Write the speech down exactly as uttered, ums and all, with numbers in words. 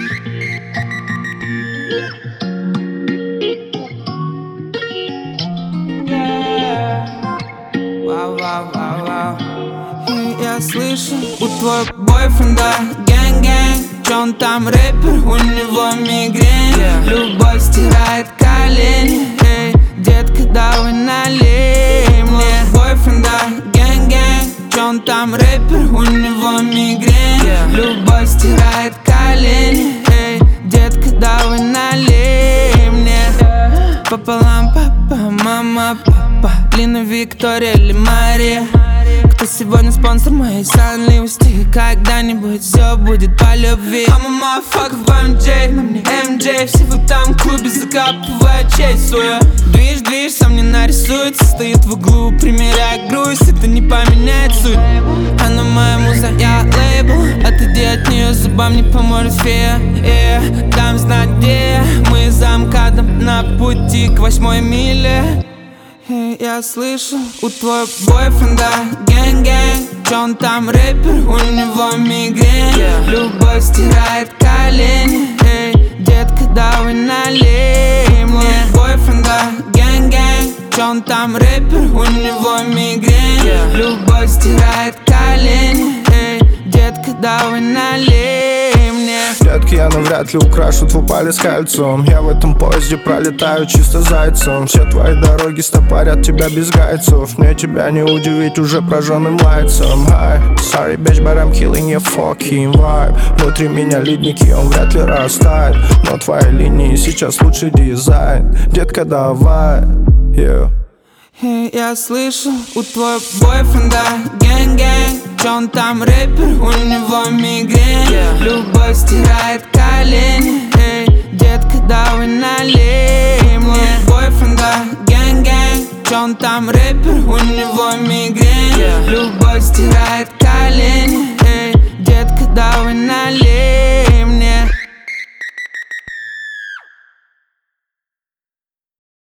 Вау, вау, вау, вау. И я слышу у твоего бойфренда гэнг-гэнг. Чё он там рэпер, у него мигрень. yeah. Любовь стирает колени. Эй, детка, давай налей мне. Бойфренда гэнг-гэнг. Чё он там рэпер, у него мигрень. yeah. Любовь стирает колени. Эй, детка, давай налей мне. Пополам папа, мама, папа, Лина, Виктория или Мария. Кто сегодня спонсор моей сонливости? Когда-нибудь все будет по любви. I'm a motherfucker в эм джей, на мне эм джей. Все в этом клубе закапывают честь свою. Движ, движ, сам не нарисуется. Стоит в углу, примеряя грусть. Это не поменяет суть. Она моя муза, я лейбл. Отойди от нее, зубам не поможет фея. yeah. Дам знать где. Мы за МКАДом на пути к восьмой миле. И я слышу у твоего бойфренда гэнг-гэнг. Чё он там рэпер, у него мигрень. yeah. Любовь стирает колени. Эй, детка, давай налей мне. Бойфренда гэнг-гэнг. Чё он там рэпер, у него мигрень. yeah. Любовь стирает колени. Эй, детка, давай налей мне. Детки, я навряд ли украшу твой палец кольцом. Я в этом поезде пролетаю чисто зайцем. Все твои дороги стопорят тебя без гайцев. Мне тебя не удивить уже прожженным лайцем. Hi, sorry bitch, but I'm killing your fucking vibe. Внутри меня ледники, он вряд ли растает. Но твои линии сейчас лучший дизайн. Детка, давай, yeah. И я слышу у твоего бойфренда гэнг-гэнг. Чё он там рэпер, у него мигрень. yeah. Любовь стирает колени. Эй, детка, давай налей мне. Бойфренда гэнг-гэнг. Чё он там рэпер, у него мигрень. yeah. Любовь стирает